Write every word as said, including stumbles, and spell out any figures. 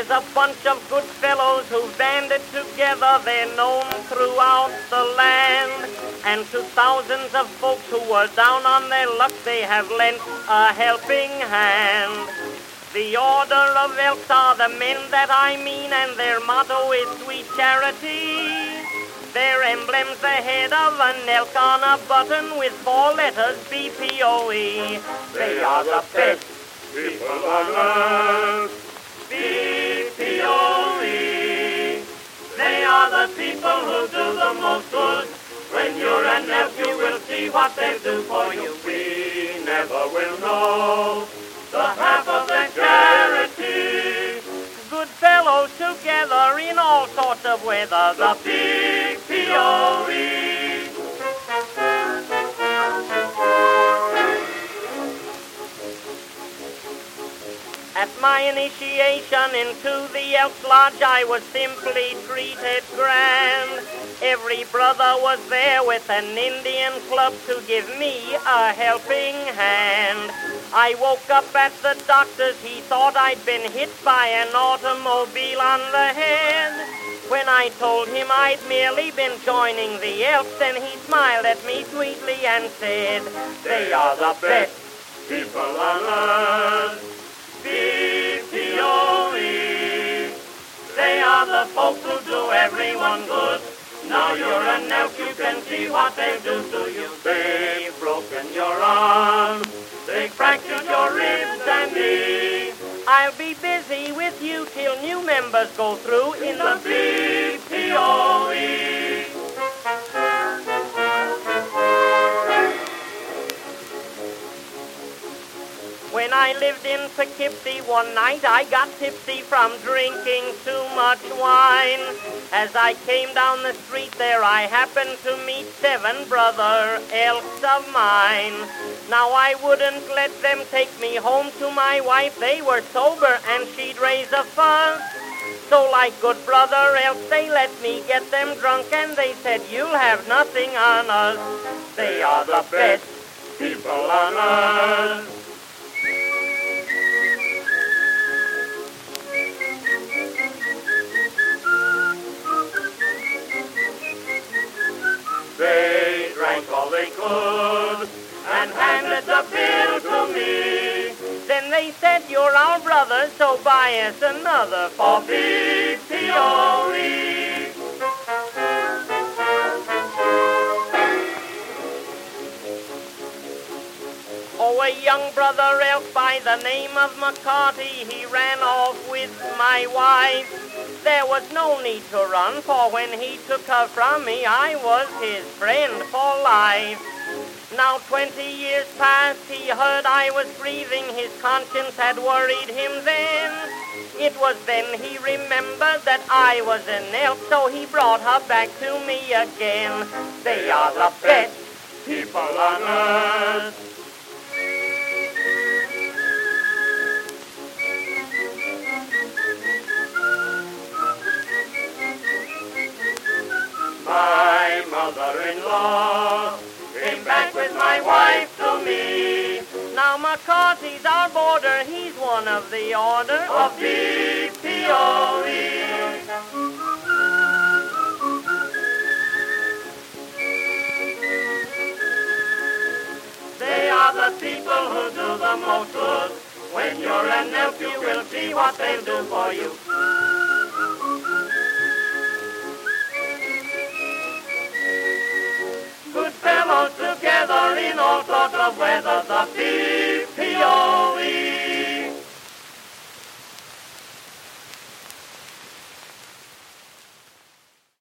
a bunch of good fellows who banded together. They're known throughout the land. And to thousands of folks who were down on their luck, they have lent a helping hand. The Order of Elks are the men that I mean, and their motto is sweet charity. Their emblem's the head of an elk on a button with four letters, B P O E. They are the best people on earth, B P O E. They are the people who do the most good. When you're an elk, you will see what they do for you. We never will know the half of their charity. Good fellows together in all sorts of weather, the B P O E. At my initiation into the Elks Lodge, I was simply treated grand. Every brother was there with an Indian club to give me a helping hand. I woke up at the doctor's. He thought I'd been hit by an automobile on the head. When I told him I'd merely been joining the Elks, then he smiled at me sweetly and said, they are the best people on earth, B P O E. They are the folks who do everyone good. Now you're an elk, you can see what they do to you. They've broken your arm, they've fractured your ribs and knee. I'll be busy with you till new members go through in the B P O E. When I lived in Poughkeepsie one night, I got tipsy from drinking too much wine. As I came down the street there, I happened to meet seven brother elks of mine. Now I wouldn't let them take me home to my wife. They were sober and she'd raise a fuss. So like good brother elks, they let me get them drunk, and they said, you'll have nothing on us. They are the best people on earth. They drank all they could and handed the bill to me. Then they said, you're our brother, so buy us another for B P O E. Oh, a young brother elk by the name of McCarty, he ran off with my wife. There was no need to run, for when he took her from me, I was his friend for life. Now twenty years passed, he heard I was breathing, his conscience had worried him then. It was then he remembered that I was an elk, so he brought her back to me again. They are the best people on earth. My mother-in-law came back with my wife to me. Now McCarty's our boarder, he's one of the order of B P O E. They are the people who do the most good. When you're an elk, you will see what they'll do for you. Good fellows together in all sorts of weather, the